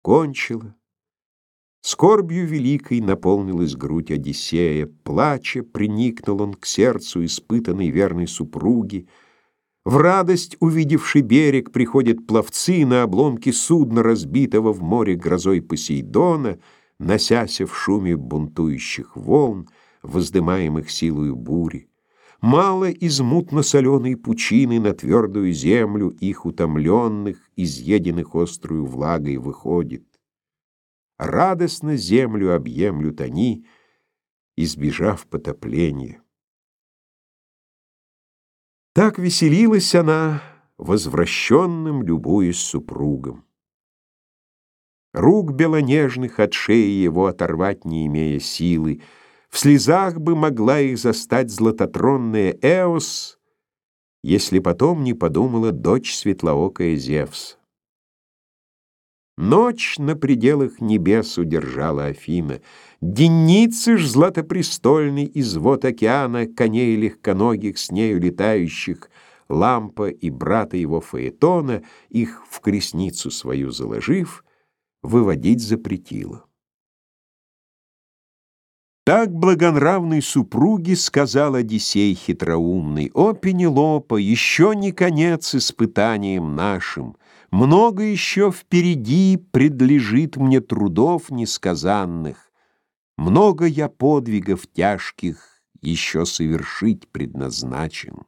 кончила. Скорбью великой наполнилась грудь Одиссея, плача, приникнул он к сердцу испытанной верной супруги. В радость, увидевший берег, приходят пловцы на обломки судна, разбитого в море грозой Посейдона, носяся в шуме бунтующих волн, воздымаемых силою бури. Мало из мутно-соленой пучины на твердую землю их утомленных, изъеденных острую влагой, выходит. Радостно землю объемлют они, избежав потопления. Так веселилась она, возвращенным любуясь супругом. Рук белонежных от шеи его оторвать не имея силы, в слезах бы могла их застать златотронная Эос, если потом не подумала дочь светлоокая Зевса. Ночь на пределах небес удержала Афина. Денницы ж златопрестольный извод океана, коней легконогих с нею летающих, Лампа и брата его Фаэтона, их в кресницу свою заложив, выводить запретила. Так благонравной супруге сказал Одиссей хитроумный: «О, Пенелопа, еще не конец испытаниям нашим, много еще впереди предлежит мне трудов несказанных, много я подвигов тяжких еще совершить предназначен».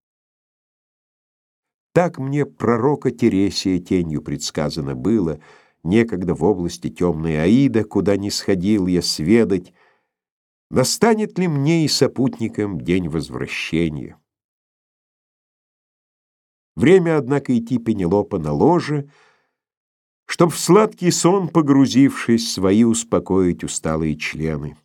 Так мне пророка Тересия тенью предсказано было, некогда в области темной Аида, куда не сходил я сведать, настанет ли мне и сопутникам день возвращения. Время, однако, идти Пенелопа на ложе, чтоб в сладкий сон, погрузившись, свои успокоить усталые члены.